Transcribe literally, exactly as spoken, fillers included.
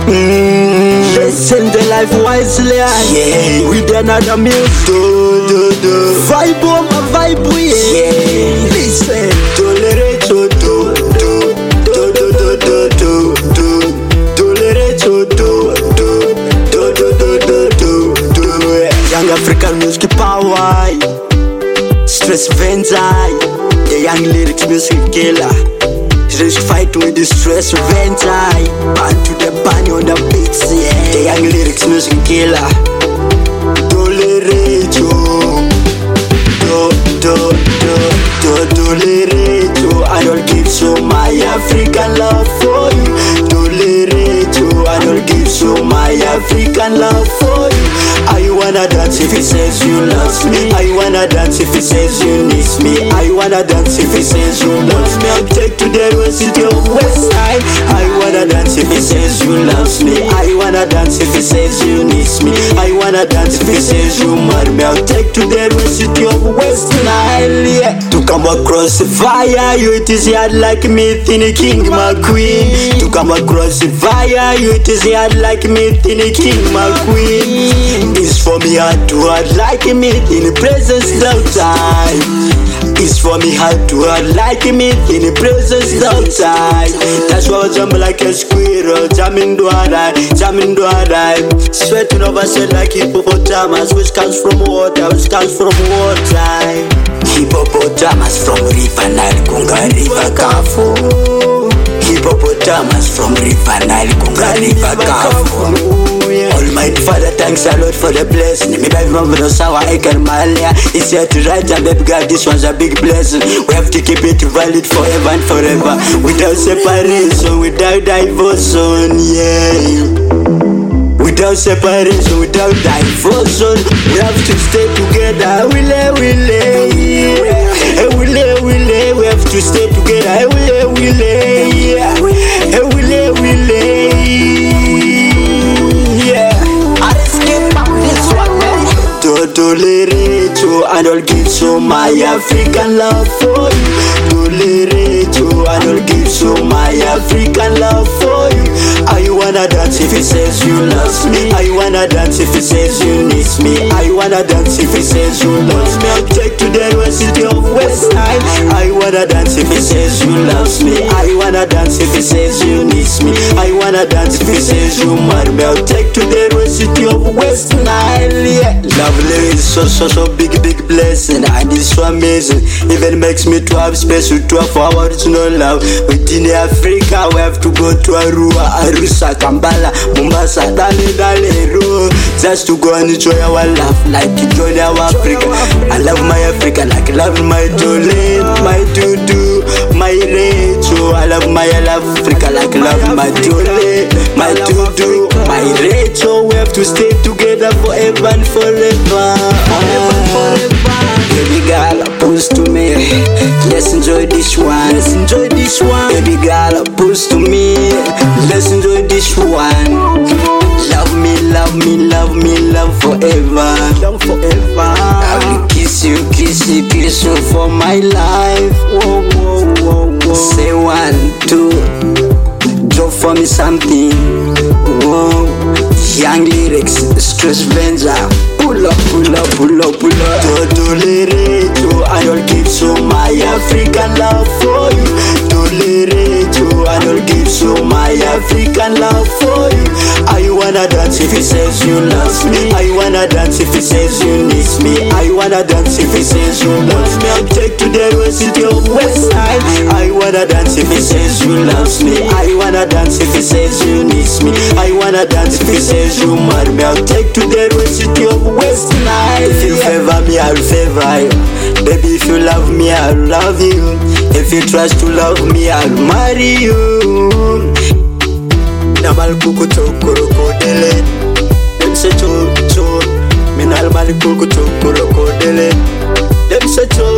Mm. Listen the life wisely. Yeah. With another music. Do, do, do. Vibe on my vibe, yeah. Yeah. Listen. Tolerate, do, do, do, do, do, do, do, do. Tolerate, do, do, do, do, do, do, do, do. Young African music power. Stress Venzai. The young lyrics music killer. Just fight with the stress Venzai. Ban to the bunny on the beats, yeah. The young lyrics music killer. Tolerate you. Do, do, do, do, tolerate you. I don't give so my African love for you. Tolerate you. I don't give so my African love for you. I wanna dance if he says you love me. I wanna dance if he says you need me. I wanna dance if he says you love me. I'll take to the city of West Side. I wanna dance if he says you love me. I wanna dance if he says you need me. I wanna dance if he says you mad me. I'll take to the city of West Nile. Yeah. To come across the fire, you it is hard like me, thin king, my queen. To come across the fire, you it is hard like me, thin king, my queen. It's for me hard to hard like me in the presence of time. It's for me hard to hard like me in the presence of time. That's why I jump like a squirrel, jamming do I, jamming do I. Sweating over said like hippopotamus, which comes from water, which comes from water. Hippopotamus from river Nile, Kunga river Kafu. Hippopotamus from river Nile, Kunga river Kafu. Almighty Father, thanks a lot for the blessing. Me baby mama no sawa eker malia. It's here to write and baby God, this one's a big blessing. We have to keep it valid forever and forever. Without separation, without divorce, yeah. Without separation, without divorce, we have to stay together. Wille, wille, yeah. Wille, wille, we have to stay together. Wille, wille, yeah. Wille, wille. Tolerate you and I'll give so my African love for you. Tolerate you and I'll give so my African love for you. I wanna dance if he says you love me. I wanna dance if he says you need me. I wanna dance if he says you love me. I'll take to the city of West Side. I wanna dance if he says you love me. I wanna dance if he says you need me. I wanna dance if he says you mad me. I'll take to the city of West Nile. Yeah. Lovely is so so so big big blessing and it's so amazing. Even makes me to have space to have hours no love. Within Africa we have to go to Arua, Arusha, Kampala, Mombasa, Dale, Dale, Ro, just to go and enjoy our life like enjoy our Africa. I love my Africa like I love my Jolene, my Dudu, my Rachel. I love my I love Africa like I love my Jolene, my Dudu, my Rachel. We have to stay together forever and forever, forever, forever. Baby girl, push to me. Let's enjoy this one. Let's enjoy this one. Baby girl, push to me. Let's enjoy this one. Love me, love me, love me, love forever. Love forever. I will kiss you, kiss you, kiss you for my life. Whoa, whoa, whoa, whoa. Say one, two. Drop for me something. Whoa. Young lyrics, stress venza. Pull up, pull up, pull up, pull up. Tolerate you, I don't give so my African love for you. Tolerate you, I don't give so my African love for you. I wanna dance if he says you love me. I wanna dance if he says you need me. I wanna dance if he says you love me. I'll take to the city of West Side. I wanna dance if he says you love me. I wanna dance if he says you need me. I wanna dance if he says you mad me. I'll take to the city of West Nile. If you favor me, I'll favor you. Baby, if you love me, I'll love you. If you trust to love me, I'll marry you. Namal kuku tokoro kodele. Dem se cho cho. Minal mal kuku tokoro kodele. Dem se cho.